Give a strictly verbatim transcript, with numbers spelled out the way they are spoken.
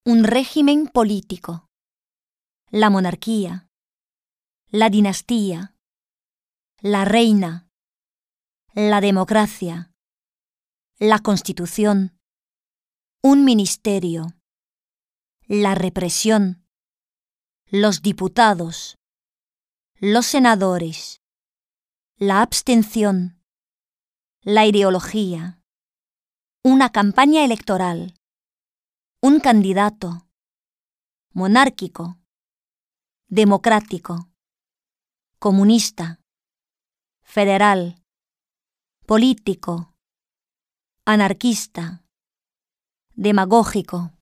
Un régimen político, la monarquía, la dinastía, la reina, la democracia, la constitución, un ministerio, la represión, los diputados, los senadores, la abstención, la ideología, una campaña electoral, un candidato, monárquico, democrático, comunista, federal, político, anarquista, demagógico.